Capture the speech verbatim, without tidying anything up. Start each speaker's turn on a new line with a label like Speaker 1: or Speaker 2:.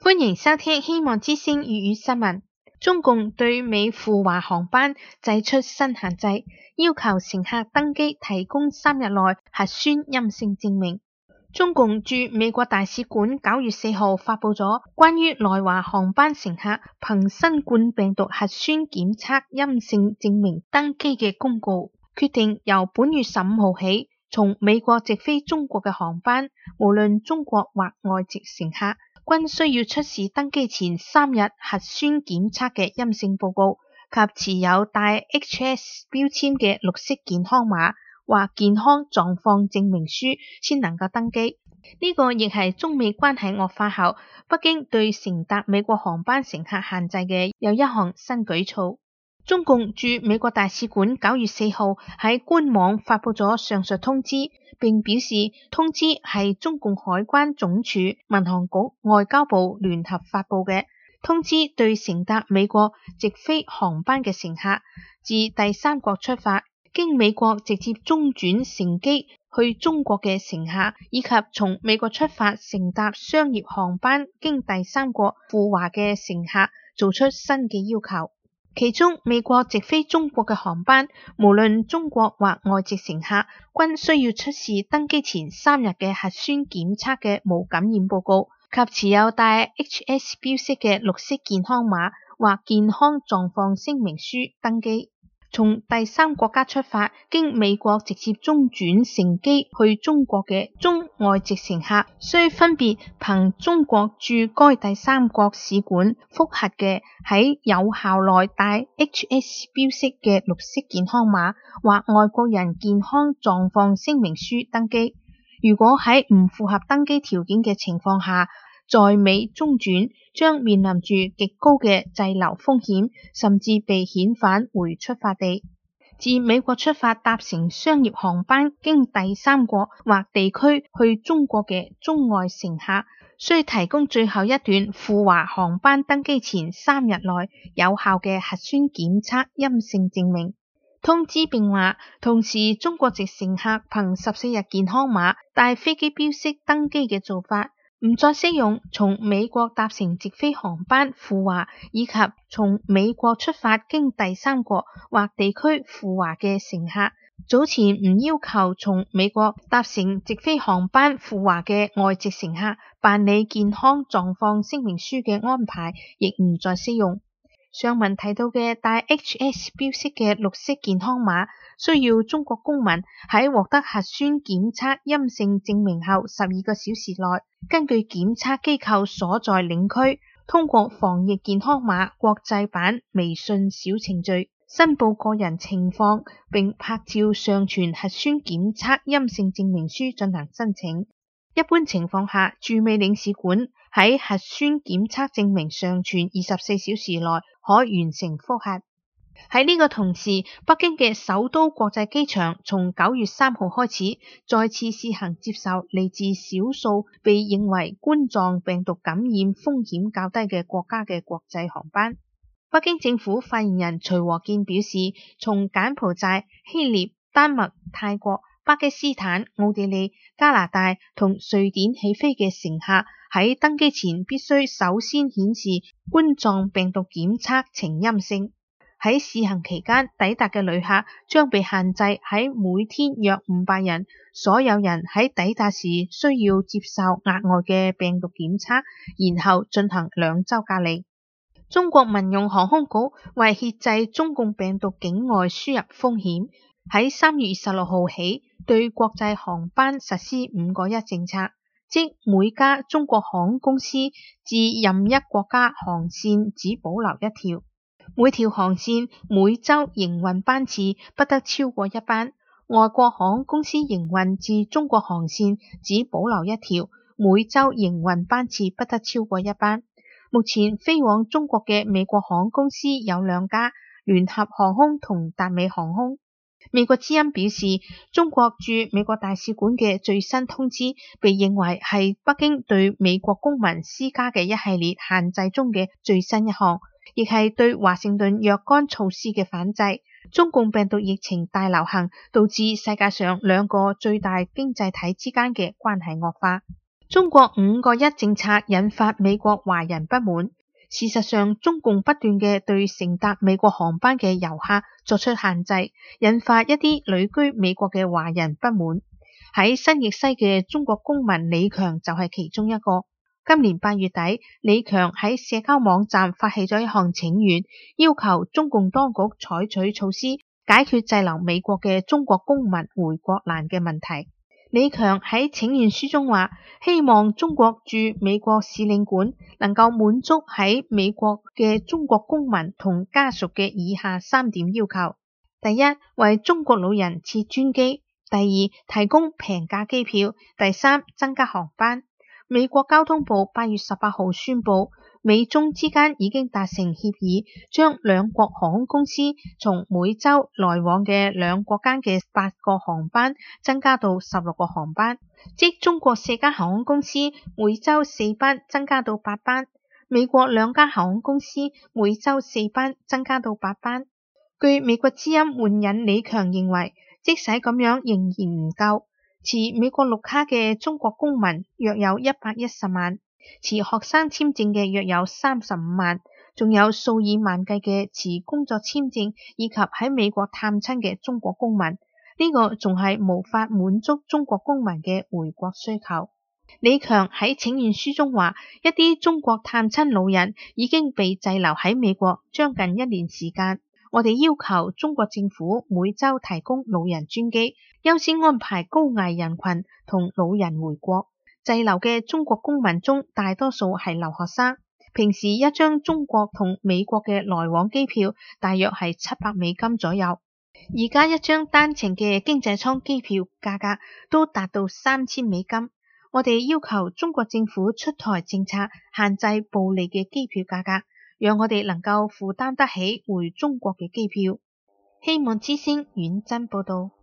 Speaker 1: 歡迎收聽希望之聲粵語新聞。中共對美赴華航班祭出新限制，要求乘客登機提供三日內核酸陰性證明。中共駐美國大使館九月四號發布咗關於來華航班乘客憑新冠病毒核酸檢測陰性證明登機嘅公告，決定由本月十五號起，從美國直飛中國嘅航班，無論中國或外籍乘客，均需要出示登機前三日核酸檢測嘅陰性報告及持有帶 H S 標籤嘅綠色健康碼或健康狀況證明書先能夠登機。呢個亦係中美關係惡化後，北京對乘搭美國航班乘客限制嘅又一項新舉措。中共駐美國大使館九月四號喺官網發布咗上述通知，並表示通知係中共海關總署、民航局、外交部聯合發布嘅通知，對乘搭美國直飛航班嘅乘客，自第三國出發經美國直接中轉乘機去中國嘅乘客，以及從美國出發乘搭商業航班經第三國赴華嘅乘客做出新嘅要求。其中，美國直飛中國嘅航班，無論中國或外籍乘客，均需要出示登機前三日嘅核酸檢測嘅無感染報告及持有帶 H S 標識嘅綠色健康碼或健康狀況聲明書登機。從第三國家出發經美國直接中轉乘機去中國嘅中外籍乘客，需分別憑中國駐該第三國使館複核嘅喺有效內帶 H S 標識嘅綠色健康碼或外國人健康狀況聲明書登機。如果喺唔符合登機條件嘅情況下在美中轉，將面臨住極高嘅滯留風險，甚至被遣返回出發地。自美國出發搭乘商業航班經第三國或地區去中國嘅中外乘客，需提供最後一段赴華航班登機前三日內有效嘅核酸檢測陰性證明。通知並話，同時中國籍乘客憑十四日健康碼帶飛機標識登機嘅做法，唔再適用從美國搭乘直飛航班赴華，以及從美國出發經第三國或地區赴華嘅乘客。早前唔要求從美國搭乘直飛航班赴華嘅外籍乘客辦理健康狀況聲明書嘅安排，亦唔再適用。上文提到嘅帶 H S 標識嘅綠色健康碼，需要中國公民喺獲得核酸檢測陰性證明後十二個小時內，根據檢測機構所在領區，通過防疫健康碼國際版微信小程序申報個人情況，並拍照上傳核酸檢測陰性證明書進行申請。一般情況下，駐美領事館喺核酸檢測證明上傳二十四小時內可完成複核。喺呢個同時，北京嘅首都國際機場從九月三號開始再次試行接受嚟自少數被認為冠狀病毒感染風險較低嘅國家嘅國際航班。北京政府發言人徐和建表示，從柬埔寨、希臘、丹麥、泰國、巴基斯坦、奧地利、加拿大同瑞典起飛嘅乘客喺登機前必須首先顯示冠狀病毒檢測呈陰性。喺試行期間抵達嘅旅客將被限制喺每天約五百人，所有人喺抵達時需要接受額外嘅病毒檢測，然後進行兩週隔離。中國民用航空局為遏制中共病毒境外輸入風險，喺三月二十六號起對國際航班實施五個一政策，即每家中國航空公司至任一國家航線只保留一條，每條航線每週營運班次不得超過一班。外國航空公司營運至中國航線只保留一條，每週營運班次不得超過一班。目前飛往中國嘅美國航空公司有兩家，聯合航空同達美航空。美國之音表示，中國駐美國大使館嘅最新通知被認為係北京對美國公民施加嘅一系列限制中嘅最新一項，亦係對華盛頓若干措施嘅反制。中共病毒疫情大流行導致世界上兩個最大經濟體之間嘅關係惡化。 中國五個一政策引發美國華人不滿。事實上，中共不斷嘅對乘搭美國航班嘅遊客作出限制，引發一啲旅居美國嘅華人不滿。喺新澤西嘅中國公民李強就係其中一個。今年八月底，李強喺社交網站發起咗一項請願，要求中共當局採取措施解決滯留美國嘅中國公民回國難嘅問題。李強喺請願書中話，希望中國駐美國使領館能夠滿足喺美國嘅中國公民同家屬嘅以下三點要求：第一，為中國老人設專機；第二，提供平價機票；第三，增加航班。美國交通部八月十八號宣布，美中之間已經達成協議，將兩國航空公司從每周來往嘅兩國間嘅八個航班增加到十六個航班，即中國四間航空公司每周四班增加到八班，美國兩間航空公司每周四班增加到八班。據美國之音援引李強認為，即使咁樣仍然唔夠。持美國綠卡嘅中國公民約有一百一十萬，持學生簽證嘅約有三十五萬，仲有數以萬計嘅持工作簽證以及喺美國探親嘅中國公民。呢個仲係無法滿足中國公民嘅回國需求。李強喺請願書中話，一啲中國探親老人已經被滯留喺美國將近一年時間。我哋要求中國政府每周提供老人專機，優先安排高危人群同老人回國。滯留嘅中國公民中，大多數係留學生。平時一張中國同美國嘅來往機票大約係七百美金左右，而家一張單程嘅經濟艙機票價格都達到三千美金。我哋要求中國政府出台政策，限制暴利嘅機票價格，讓我哋能夠負擔得起回中國嘅機票。希望之聲遠真報道。